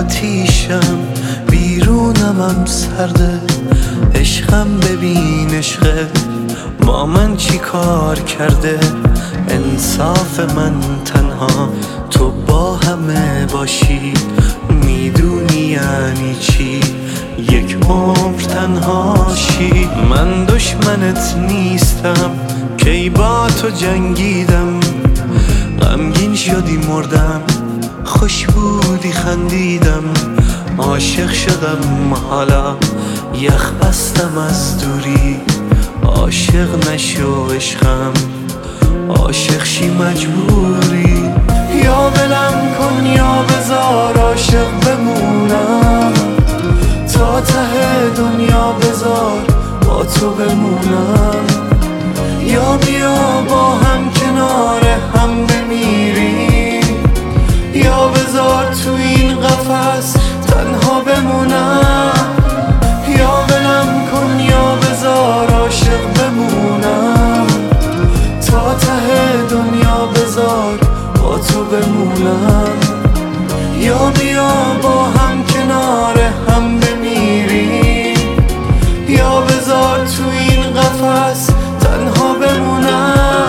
آتیشم، بیرونم سرده. عشقم ببین عشقه با من چی کار کرده. انصاف من تنها تو با همه باشی، میدونی یعنی چی یک عمر تنهاشی. من دشمنت نیستم کی با تو جنگیدم، غمگین شدی مردم، خوش بودی خندیدم. عاشق شدم حالا یخ بستم از دوری، عاشق نشو عشقم، عاشق شی مجبوری. یا ولم کن یا بذار عاشق بمونم، تا ته دنیا بذار با تو بمونم. یا بیا با هم کنار هم بمیریم، یا بذار تو این قفس تنها بمونم. یا ولم کن یا بذار عاشق بمونم، تا ته دنیا بذار با تو بمونم. یا بیا با هم کنار هم بمیریم، یا بذار تو این قفس تنها بمونم.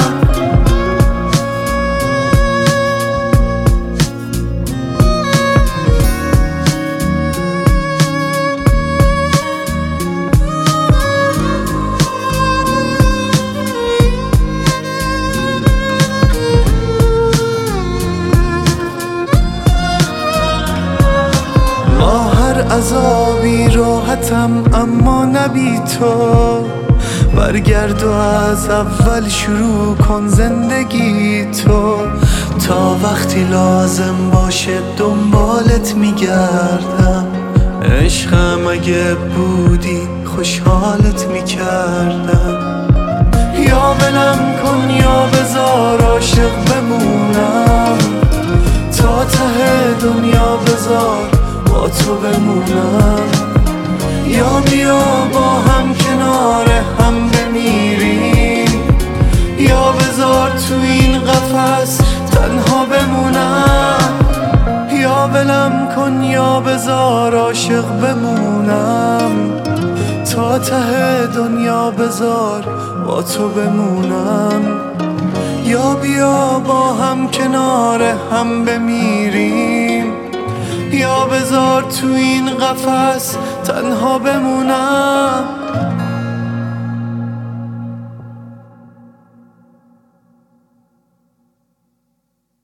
عذابی راحتم اما نبی تو، برگرد و از اول شروع کن زندگی تو. تا وقتی لازم باشه دنبالت میگردم، عشقم اگه بودی خوشحالت میکردم. یا ولم کن یا بذار عاشق بمونم، تا ته دنیا بذار با تو بمونم. یا بیا با هم کنار هم بمیریم، یا بذار تو این قفس تنها بمونم. یا ولم کن یا بذار عاشق بمونم، تا ته دنیا بذار با تو بمونم. یا بیا با هم کنار هم بمیریم، یا بذار تو این قفس تنها بمونم.